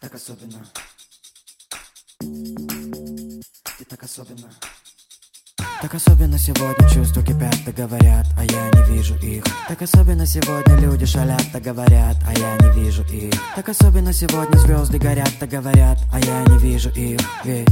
так особенно. Ты так особенно. Так особенно сегодня чувства кипят, так говорят, а я не вижу их. Так особенно сегодня люди шалят, так говорят, а я не вижу их. Так особенно сегодня звезды горят, так говорят, а я не вижу их. Ведь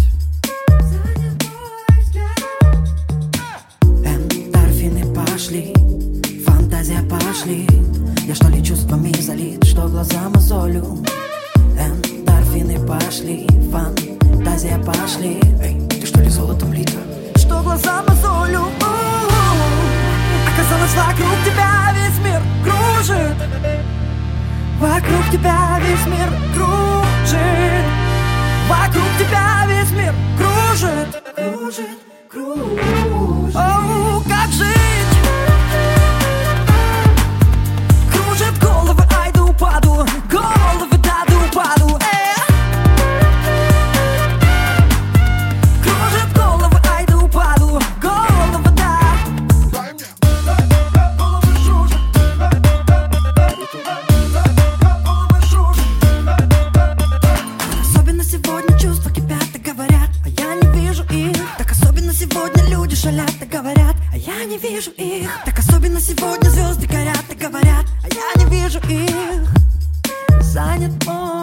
эндорфины пошли, фантазия пошли. Я что ли чувствами залит, что глаза мозолю. Эндорфины пошли, фантазия пошли. Эй, ты что ли золотом лита? Что глаза мозолю. Оказалось, вокруг тебя весь мир кружит. Вокруг тебя весь мир кружит. Вокруг тебя весь мир кружит. Кружит, кружит. Оу, как жить? Кружит головы, ай да упаду. Головы, да упаду. Шалят, так говорят, а я не вижу их. Так особенно сегодня звезды горят, так говорят, а я не вижу их. Занят мой